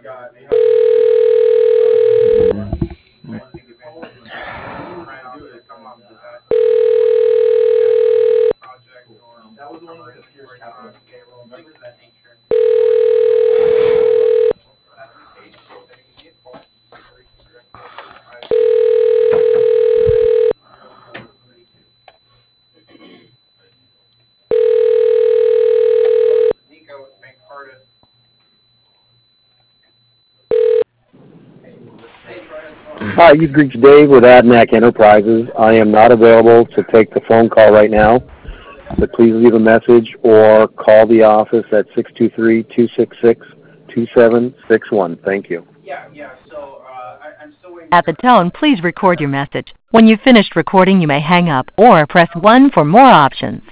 Hi, you've reached Dave with Adnac Enterprises. I am not available to take the phone call right now, but please leave a message or call the office at 623-266-2761. Thank you. At the tone, please record your message. When you've finished recording, you may hang up or press 1 for more options.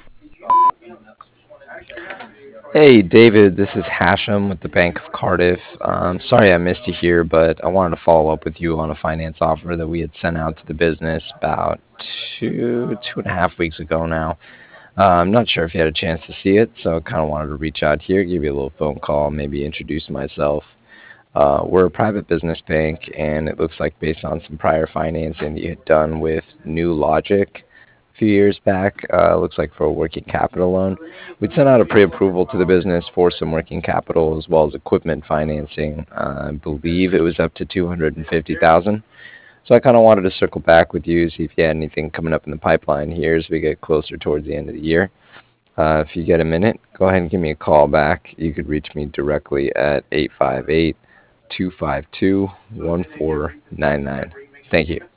Hey, David, this is Hashem with the Bank of Cardiff. Sorry I missed you here, but I wanted to follow up with you on a finance offer that we had sent out to the business about two and a half weeks ago now. I'm not sure if you had a chance to see it, so I kind of wanted to reach out here, give you a little phone call, maybe introduce myself. We're a private business bank, and it looks like based on some prior financing that you had done with New Logic a few years back, looks like for a working capital loan. We'd sent out a pre-approval to the business for some working capital as well as equipment financing. I believe it was up to $250,000. So I kind of wanted to circle back with you, see if you had anything coming up in the pipeline here as we get closer towards the end of the year. If you get a minute, go ahead and give me a call back. You could reach me directly at 858-252-1499. Thank you.